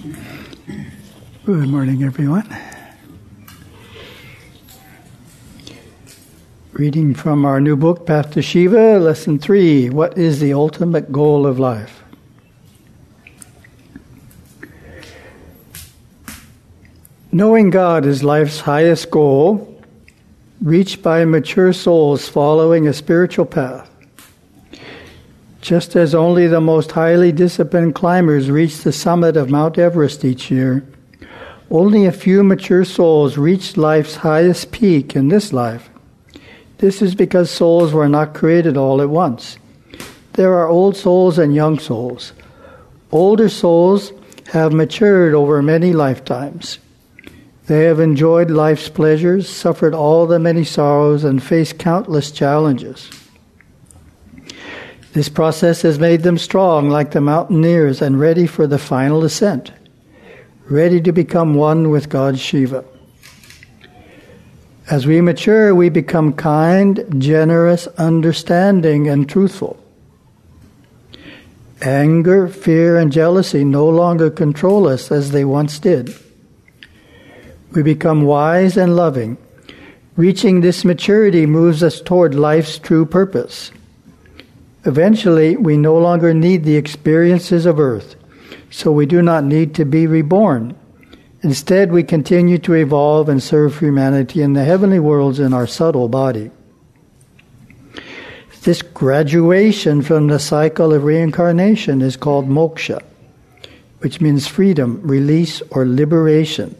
Good morning, everyone. Reading from our new book, Path to Shiva, Lesson 3, What is the Ultimate Goal of Life? Knowing God is life's highest goal, reached by mature souls following a spiritual path. Just as only the most highly disciplined climbers reach the summit of Mount Everest each year, only a few mature souls reach life's highest peak in this life. This is because souls were not created all at once. There are old souls and young souls. Older souls have matured over many lifetimes. They have enjoyed life's pleasures, suffered all the many sorrows, and faced countless challenges. This process has made them strong like the mountaineers and ready for the final ascent, ready to become one with God Shiva. As we mature, we become kind, generous, understanding, and truthful. Anger, fear, and jealousy no longer control us as they once did. We become wise and loving. Reaching this maturity moves us toward life's true purpose. Eventually, we no longer need the experiences of earth, so we do not need to be reborn. Instead, we continue to evolve and serve humanity in the heavenly worlds in our subtle body. This graduation from the cycle of reincarnation is called moksha, which means freedom, release, or liberation.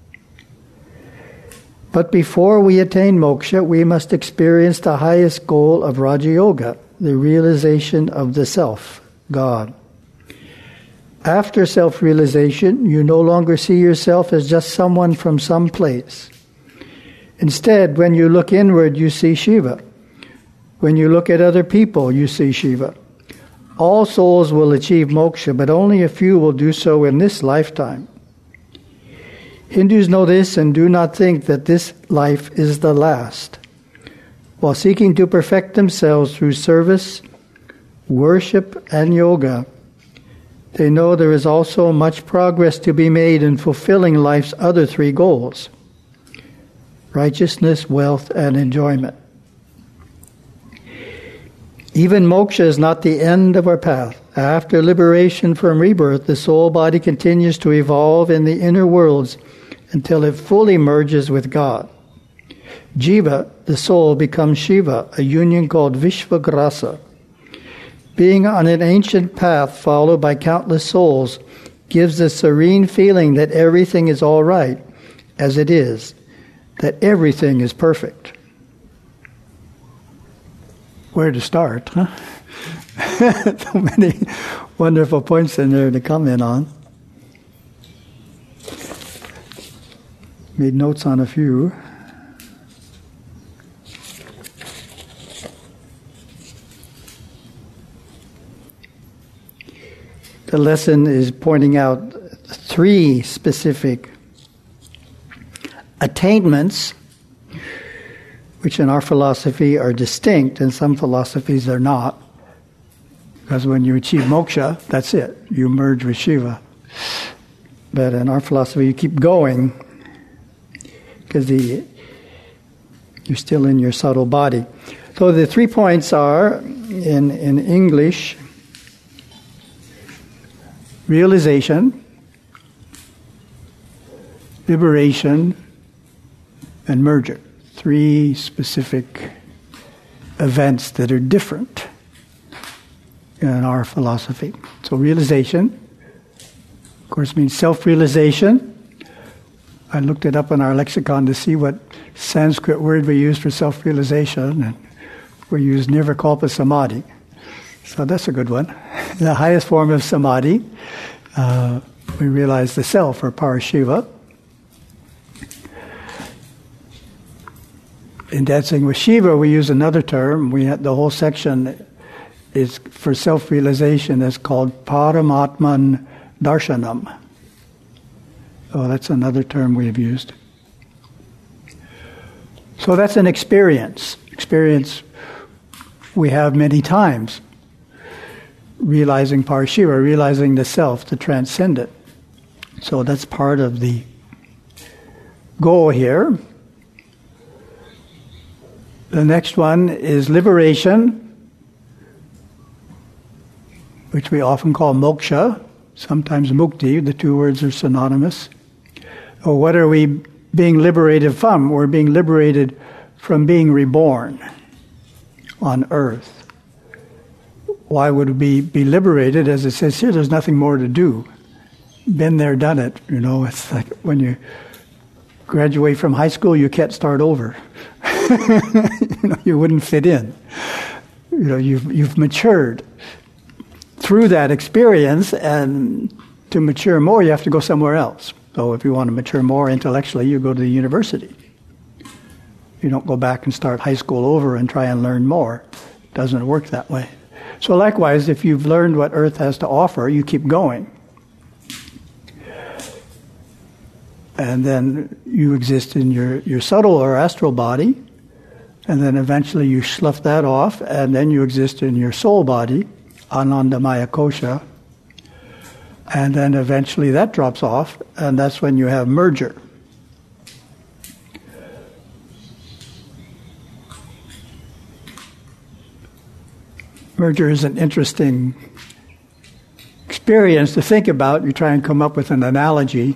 But before we attain moksha, we must experience the highest goal of Raja Yoga, the realization of the self, God. After self-realization, you no longer see yourself as just someone from some place. Instead, when you look inward, you see Shiva. When you look at other people, you see Shiva. All souls will achieve moksha, but only a few will do so in this lifetime. Hindus know this and do not think that this life is the last. While seeking to perfect themselves through service, worship, and yoga, they know there is also much progress to be made in fulfilling life's other three goals: righteousness, wealth, and enjoyment. Even moksha is not the end of our path. After liberation from rebirth, the soul body continues to evolve in the inner worlds until it fully merges with God. Jiva, the soul, becomes Shiva, a union called Vishvagrasa. Being on an ancient path followed by countless souls gives a serene feeling that everything is all right as it is, that everything is perfect. Where to start, huh? So many wonderful points in there to comment on. Made notes on a few. The lesson is pointing out three specific attainments, which in our philosophy are distinct, and some philosophies are not. Because when you achieve moksha, that's it. You merge with Shiva. But in our philosophy, you keep going because you're still in your subtle body. So the 3 points are, in English, realization, liberation, and merger. 3 specific events that are different in our philosophy. So realization, of course, means self-realization. I looked it up in our lexicon to see what Sanskrit word we use for self-realization, and we use nirvikalpa samadhi. So that's a good one. The highest form of samadhi, we realize the self, or Parashiva. In Dancing with Shiva, we use another term. The whole section is for self-realization is called Paramatman Darshanam. Oh, that's another term we have used. So that's an experience. Experience we have many times. Realizing Parashiva, realizing the self, the transcendent. So that's part of the goal here. The next one is liberation, which we often call moksha, sometimes mukti. The two words are synonymous. Or what are we being liberated from? We're being liberated from being reborn on earth. Why would we be liberated? As it says here, there's nothing more to do. Been there, done it. You know, it's like when you graduate from high school, you can't start over. You wouldn't fit in. You've matured through that experience, and to mature more, you have to go somewhere else. So if you want to mature more intellectually, you go to the university. You don't go back and start high school over and try and learn more. It doesn't work that way. So likewise, if you've learned what Earth has to offer, you keep going. And then you exist in your subtle or astral body, and then eventually you slough that off, and then you exist in your soul body, Anandamaya Kosha, and then eventually that drops off, and that's when you have merger. Merger is an interesting experience to think about. You try and come up with an analogy,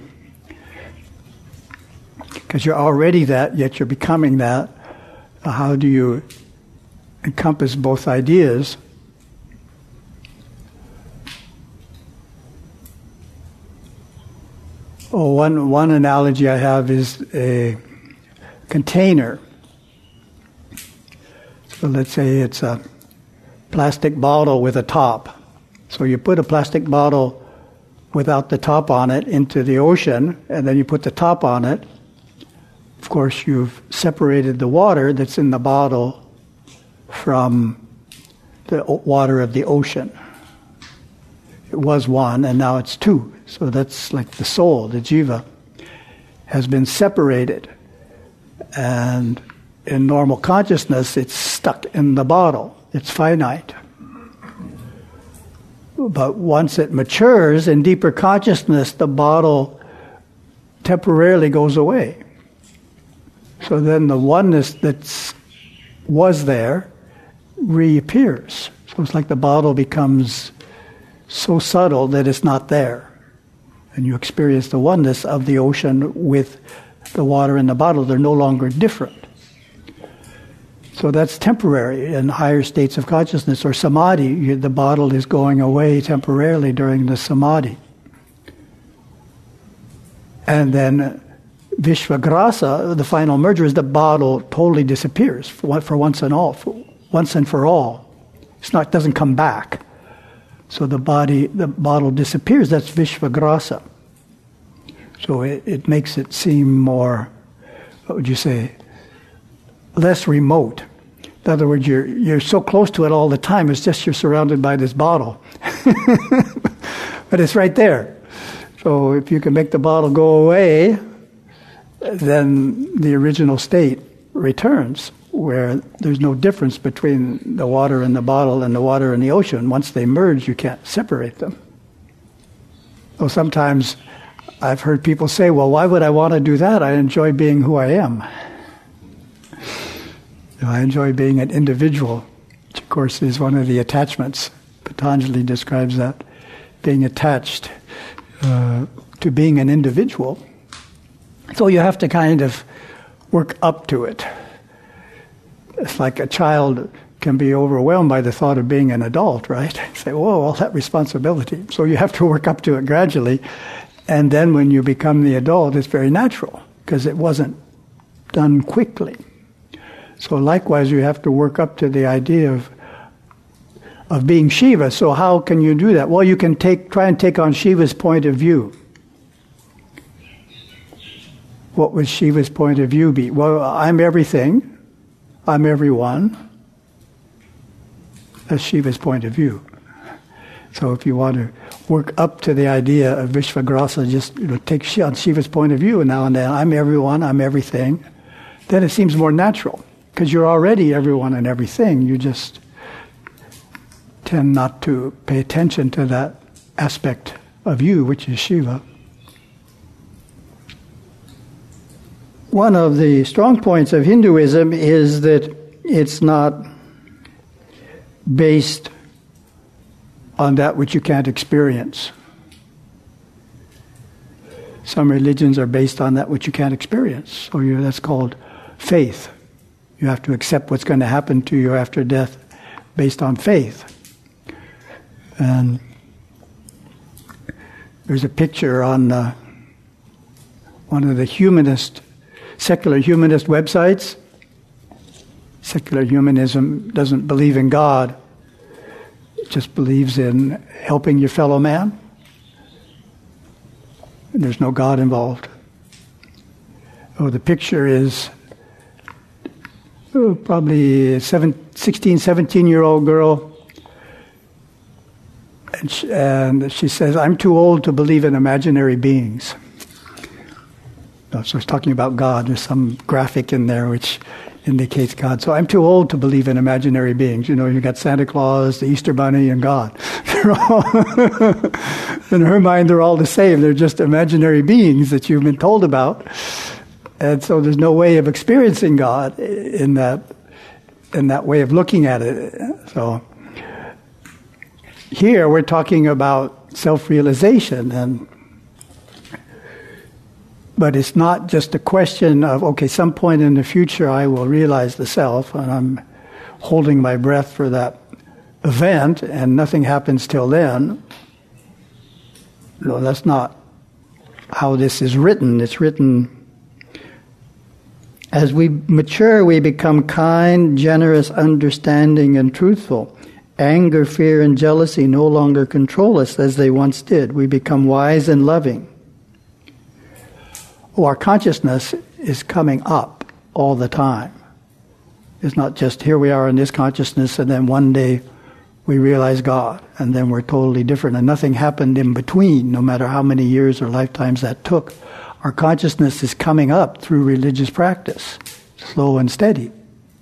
because you're already that, yet you're becoming that. How do you encompass both ideas? Oh, one analogy I have is a container. So let's say it's a plastic bottle with a top. So you put a plastic bottle without the top on it into the ocean, and then you put the top on it. Of course, you've separated the water that's in the bottle from the water of the ocean. It was one, and now it's two. So that's like the soul, the jiva, has been separated. And in normal consciousness, it's stuck in the bottle. It's finite. But once it matures in deeper consciousness, the bottle temporarily goes away. So then the oneness that was there reappears. So it's like the bottle becomes so subtle that it's not there. And you experience the oneness of the ocean with the water in the bottle. They're no longer different. So that's temporary in higher states of consciousness. Or samadhi, the bottle is going away temporarily during the samadhi. And then Vishvagrasa, the final merger, is the bottle totally disappears for once and for all. It doesn't come back. So the bottle disappears. That's Vishvagrasa. So it makes it seem more, what would you say, less remote. In other words, you're so close to it all the time. It's just you're surrounded by this bottle, but it's right there. So if you can make the bottle go away, then the original state returns, where there's no difference between the water in the bottle and the water in the ocean. Once they merge, you can't separate them. So sometimes I've heard people say, well, why would I want to do that? I enjoy being who I am. I enjoy being an individual, which of course is one of the attachments. Patanjali describes that, being attached to being an individual. So you have to kind of work up to it. It's like a child can be overwhelmed by the thought of being an adult, right? Say, whoa, all that responsibility. So you have to work up to it gradually. And then when you become the adult, it's very natural, because it wasn't done quickly. So likewise, you have to work up to the idea of being Shiva. So how can you do that? Well, you can try and take on Shiva's point of view. What would Shiva's point of view be? Well, I'm everything. I'm everyone. That's Shiva's point of view. So if you want to work up to the idea of Vishvagrasa, just take on Shiva's point of view, and now and then, I'm everyone, I'm everything, then it seems more natural, because you're already everyone and everything. You just tend not to pay attention to that aspect of you, which is Shiva. one of the strong points of Hinduism is that it's not based on that which you can't experience. Some religions are based on that which you can't experience. So that's called faith. You have to accept what's going to happen to you after death based on faith. And there's a picture on one of the secular humanist websites. Secular humanism doesn't believe in God. It just believes in helping your fellow man. And there's no God involved. Oh, the picture is probably a 16, 17-year-old girl. And she says, I'm too old to believe in imaginary beings. So it's talking about God. There's some graphic in there which indicates God. So I'm too old to believe in imaginary beings. You know, you got Santa Claus, the Easter Bunny, and God. In her mind, they're all the same. They're just imaginary beings that you've been told about. And so there's no way of experiencing God in that way of looking at it. So here we're talking about self-realization, but it's not just a question of, okay, some point in the future I will realize the self, and I'm holding my breath for that event, and nothing happens till then. No, that's not how this is written. It's written, as we mature, we become kind, generous, understanding, and truthful. Anger, fear, and jealousy no longer control us as they once did. We become wise and loving. Our consciousness is coming up all the time. It's not just here we are in this consciousness and then one day we realize God and then we're totally different and nothing happened in between, no matter how many years or lifetimes that took. Our consciousness is coming up through religious practice, slow and steady.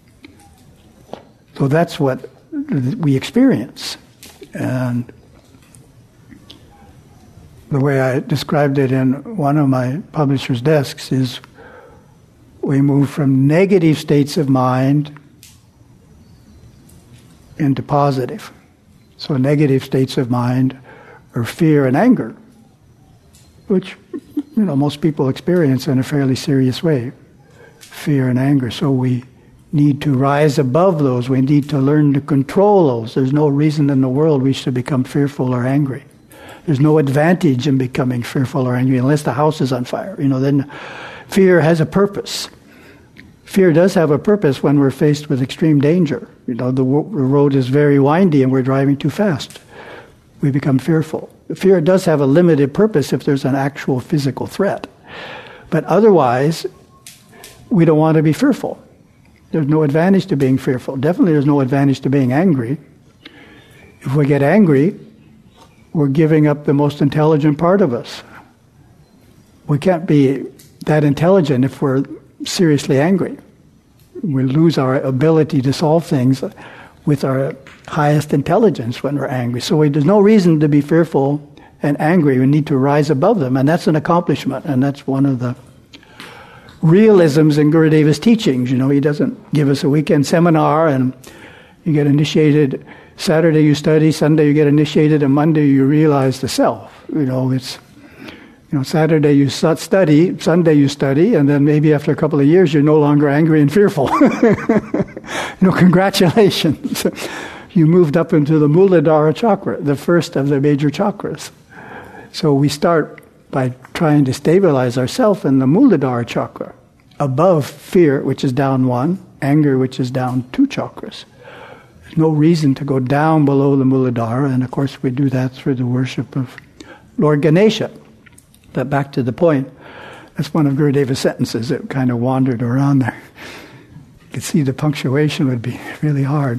So that's what we experience. And the way I described it in one of my publisher's desks is we move from negative states of mind into positive. So negative states of mind are fear and anger, which most people experience in a fairly serious way, fear and anger. So we need to rise above those. We need to learn to control those. There's no reason in the world we should become fearful or angry. There's no advantage in becoming fearful or angry unless the house is on fire. Then fear has a purpose. Fear does have a purpose when we're faced with extreme danger. The road is very windy and we're driving too fast. We become fearful. Fear does have a limited purpose if there's an actual physical threat. But otherwise, we don't want to be fearful. There's no advantage to being fearful. Definitely there's no advantage to being angry. If we get angry, we're giving up the most intelligent part of us. We can't be that intelligent if we're seriously angry. We lose our ability to solve things with our highest intelligence when we're angry. So there's no reason to be fearful and angry. We need to rise above them, and that's an accomplishment, and that's one of the realisms in Gurudeva's teachings. He doesn't give us a weekend seminar and you get initiated. Saturday you study, Sunday you get initiated, and Monday you realize the self. It's Saturday you study, Sunday you study, and then maybe after a couple of years you're no longer angry and fearful. Congratulations. You moved up into the Muladhara chakra, the first of the major chakras. So we start by trying to stabilize ourselves in the Muladhara chakra, above fear, which is down 1, anger, which is down 2 chakras. There's no reason to go down below the Muladhara, and of course we do that through the worship of Lord Ganesha. But back to the point, that's one of Gurudeva's sentences that kind of wandered around there. You could see the punctuation would be really hard.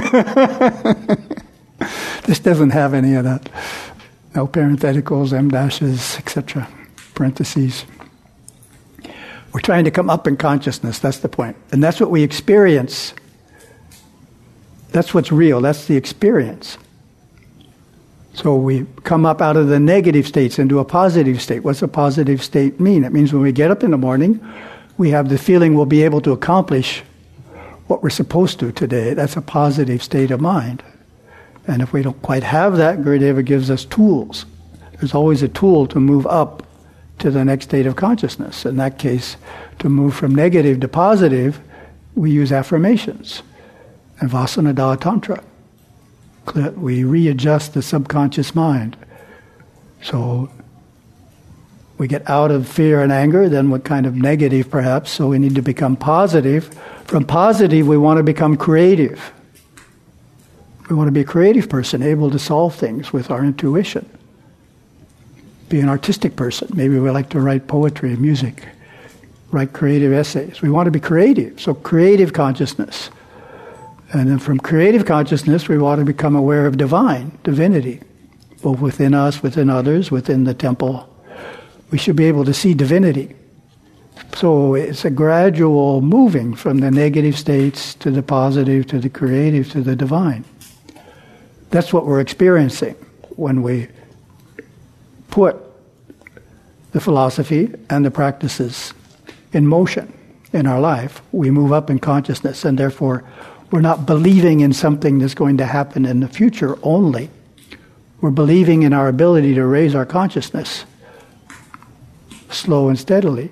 This doesn't have any of that. No parentheticals, em-dashes, etc., parentheses. We're trying to come up in consciousness, that's the point. And that's what we experience. That's what's real, that's the experience. So we come up out of the negative states into a positive state. What's a positive state mean? It means when we get up in the morning, we have the feeling we'll be able to accomplish what we're supposed to today. That's a positive state of mind. And if we don't quite have that, Gurudeva gives us tools. There's always a tool to move up to the next state of consciousness. In that case, to move from negative to positive, we use affirmations and Vasanadaha Tantra. We readjust the subconscious mind. So we get out of fear and anger, then what kind of negative perhaps, so we need to become positive. From positive, we want to become creative. We want to be a creative person, able to solve things with our intuition. Be an artistic person. Maybe we like to write poetry and music, write creative essays. We want to be creative, so creative consciousness. And then from creative consciousness, we want to become aware of divinity, both within us, within others, within the temple. We should be able to see divinity. So it's a gradual moving from the negative states to the positive, to the creative, to the divine. That's what we're experiencing when we put the philosophy and the practices in motion in our life. We move up in consciousness, and therefore we're not believing in something that's going to happen in the future only. We're believing in our ability to raise our consciousness slow and steadily.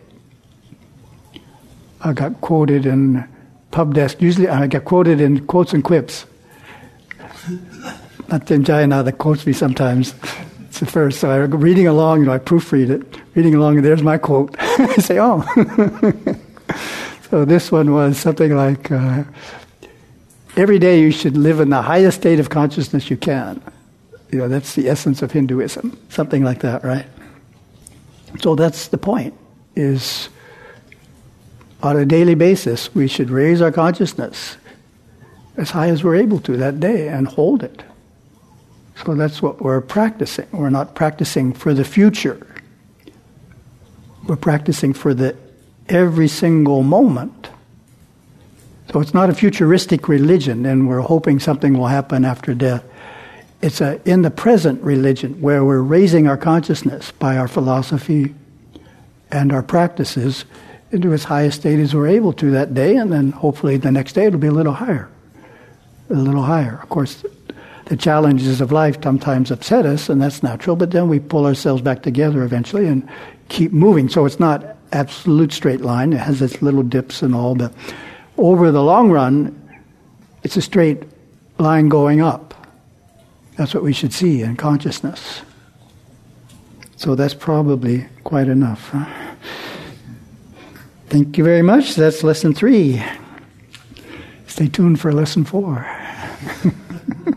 I got quoted in Pub Desk. Usually I get quoted in quotes and quips. Aten Jayana that quotes me sometimes. It's the first. So I'm reading along, I proofread it. Reading along, and there's my quote. I say, oh. So this one was something like, every day you should live in the highest state of consciousness you can. That's the essence of Hinduism. Something like that, right? So that's the point, is on a daily basis, we should raise our consciousness as high as we're able to that day and hold it. So that's what we're practicing. We're not practicing for the future. We're practicing for the every single moment. So it's not a futuristic religion and we're hoping something will happen after death. It's a in the present religion where we're raising our consciousness by our philosophy and our practices into as high a state as we're able to that day, and then hopefully the next day it'll be a little higher. A little higher. Of course, the challenges of life sometimes upset us, and that's natural, but then we pull ourselves back together eventually and keep moving. So it's not absolute straight line. It has its little dips and all, but over the long run, it's a straight line going up. That's what we should see in consciousness. So that's probably quite enough. Huh? Thank you very much. That's lesson 3. Stay tuned for lesson 4.